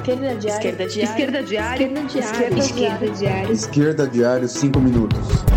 Esquerda Diário. Esquerda Diário. Esquerda Diário. Esquerda Diário, 5 minutos.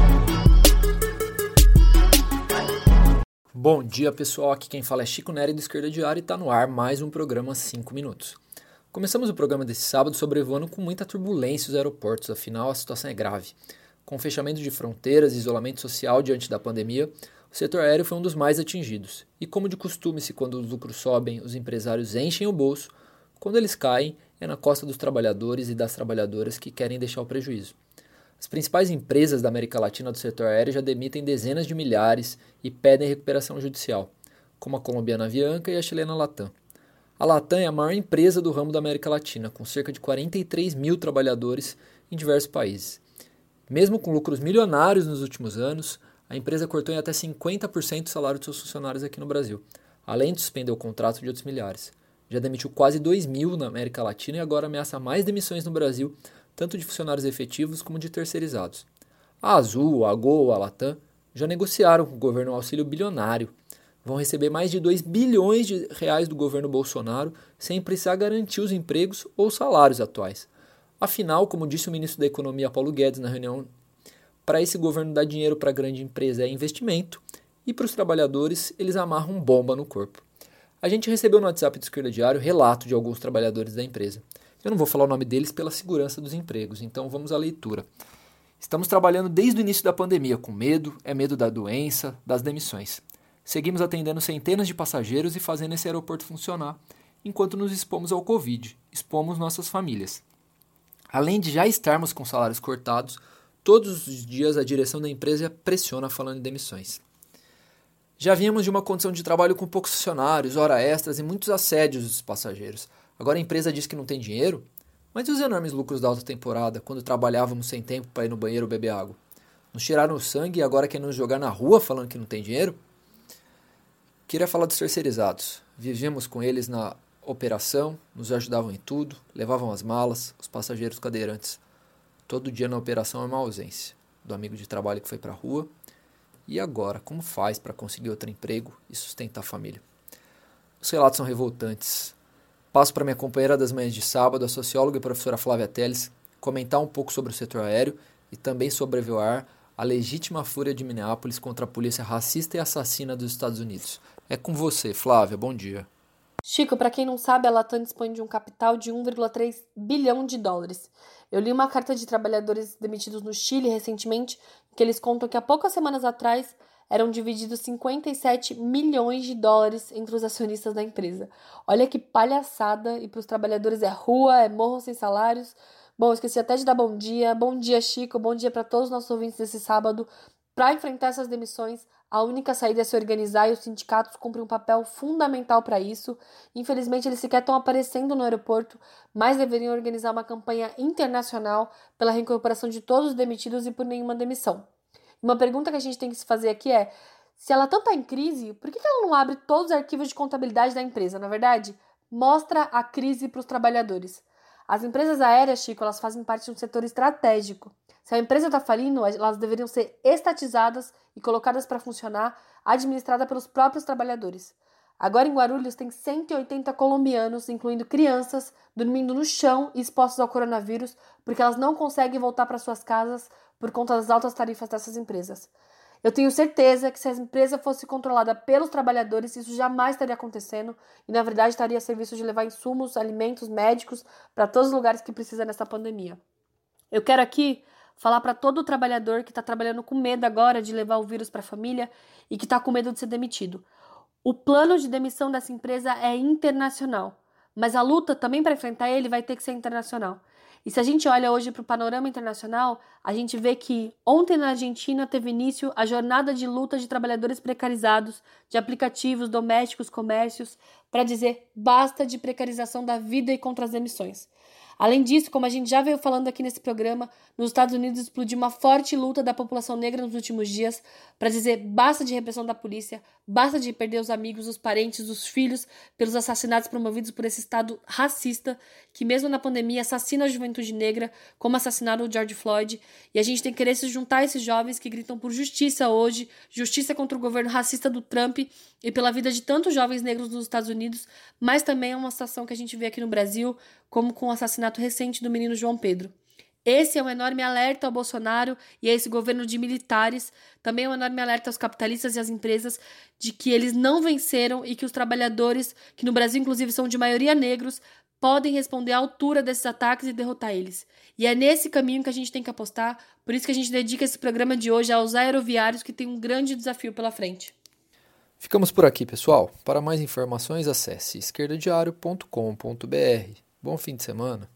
Bom dia, pessoal. Aqui quem fala é Chico Neri do Esquerda Diário e está no ar mais um programa 5 minutos. Começamos o programa desse sábado sobrevoando com muita turbulência os aeroportos, afinal a situação é grave. Com o fechamento de fronteiras e isolamento social diante da pandemia, o setor aéreo foi um dos mais atingidos. E como de costume-se, quando os lucros sobem, os empresários enchem o bolso, quando eles caem, é na costa dos trabalhadores e das trabalhadoras que querem deixar o prejuízo. As principais empresas da América Latina do setor aéreo já demitem dezenas de milhares e pedem recuperação judicial, como a colombiana Avianca e a chilena Latam. A Latam é a maior empresa do ramo da América Latina, com cerca de 43 mil trabalhadores em diversos países. Mesmo com lucros milionários nos últimos anos, a empresa cortou em até 50% do salário de seus funcionários aqui no Brasil, além de suspender o contrato de outros milhares. Já demitiu quase 2 mil na América Latina e agora ameaça mais demissões no Brasil, tanto de funcionários efetivos como de terceirizados. A Azul, a Gol, a Latam já negociaram com o governo um auxílio bilionário. Vão receber mais de 2 bilhões de reais do governo Bolsonaro sem precisar garantir os empregos ou salários atuais. Afinal, como disse o ministro da Economia Paulo Guedes na reunião, para esse governo dar dinheiro para a grande empresa é investimento e para os trabalhadores eles amarram bomba no corpo. A gente recebeu no WhatsApp do Esquerda Diário relato de alguns trabalhadores da empresa. Eu não vou falar o nome deles pela segurança dos empregos, então vamos à leitura. Estamos trabalhando desde o início da pandemia com medo, é medo da doença, das demissões. Seguimos atendendo centenas de passageiros e fazendo esse aeroporto funcionar, enquanto nos expomos ao Covid, expomos nossas famílias. Além de já estarmos com salários cortados, todos os dias a direção da empresa pressiona falando em demissões. Já vínhamos de uma condição de trabalho com poucos funcionários, horas extras e muitos assédios dos passageiros. Agora a empresa diz que não tem dinheiro? Mas e os enormes lucros da alta temporada, quando trabalhávamos sem tempo para ir no banheiro beber água? Nos tiraram o sangue e agora querem nos jogar na rua falando que não tem dinheiro? Queria falar dos terceirizados. Vivíamos com eles na operação, nos ajudavam em tudo, levavam as malas, os passageiros cadeirantes. Todo dia na operação é uma ausência. Do amigo de trabalho que foi para a rua. E agora, como faz para conseguir outro emprego e sustentar a família? Os relatos são revoltantes. Passo para minha companheira das manhãs de sábado, a socióloga e professora Flávia Telles, comentar um pouco sobre o setor aéreo e também sobrevoar a legítima fúria de Minneapolis contra a polícia racista e assassina dos Estados Unidos. É com você, Flávia. Bom dia. Chico, para quem não sabe, a Latam dispõe de um capital de 1,3 bilhão de dólares. Eu li uma carta de trabalhadores demitidos no Chile recentemente, que eles contam que há poucas semanas atrás eram divididos 57 milhões de dólares entre os acionistas da empresa. Olha que palhaçada, e para os trabalhadores é rua, é morro sem salários. Bom, esqueci até de dar bom dia Chico, bom dia para todos os nossos ouvintes desse sábado. Para enfrentar essas demissões, a única saída é se organizar e os sindicatos cumprem um papel fundamental para isso. Infelizmente, eles sequer estão aparecendo no aeroporto, mas deveriam organizar uma campanha internacional pela reincorporação de todos os demitidos e por nenhuma demissão. Uma pergunta que a gente tem que se fazer aqui é, se ela está em crise, por que ela não abre todos os arquivos de contabilidade da empresa, na verdade? Mostra a crise para os trabalhadores. As empresas aéreas, Chico, elas fazem parte de um setor estratégico. Se a empresa está falindo, elas deveriam ser estatizadas e colocadas para funcionar, administrada pelos próprios trabalhadores. Agora em Guarulhos tem 180 colombianos, incluindo crianças, dormindo no chão e expostos ao coronavírus, porque elas não conseguem voltar para suas casas por conta das altas tarifas dessas empresas. Eu tenho certeza que se a empresa fosse controlada pelos trabalhadores, isso jamais estaria acontecendo e, na verdade, estaria a serviço de levar insumos, alimentos, médicos para todos os lugares que precisa nessa pandemia. Eu quero aqui falar para todo trabalhador que está trabalhando com medo agora de levar o vírus para a família e que está com medo de ser demitido. O plano de demissão dessa empresa é internacional, mas a luta também para enfrentar ele vai ter que ser internacional. E se a gente olha hoje para o panorama internacional, a gente vê que ontem na Argentina teve início a jornada de luta de trabalhadores precarizados, de aplicativos, domésticos, comércios, para dizer basta de precarização da vida e contra as demissões. Além disso, como a gente já veio falando aqui nesse programa, nos Estados Unidos explodiu uma forte luta da população negra nos últimos dias para dizer basta de repressão da polícia, basta de perder os amigos, os parentes, os filhos pelos assassinatos promovidos por esse Estado racista que mesmo na pandemia assassina a juventude negra, como assassinaram o George Floyd, e a gente tem que querer se juntar a esses jovens que gritam por justiça hoje, justiça contra o governo racista do Trump e pela vida de tantos jovens negros nos Estados Unidos, mas também é uma situação que a gente vê aqui no Brasil, como com o assassinato recente do menino João Pedro. Esse é um enorme alerta ao Bolsonaro e a esse governo de militares. Também é um enorme alerta aos capitalistas e às empresas de que eles não venceram e que os trabalhadores, que no Brasil inclusive são de maioria negros, podem responder à altura desses ataques e derrotar eles. E é nesse caminho que a gente tem que apostar, por isso que a gente dedica esse programa de hoje aos aeroviários que têm um grande desafio pela frente. Ficamos por aqui, pessoal. Para mais informações, acesse esquerdadiario.com.br. Bom fim de semana.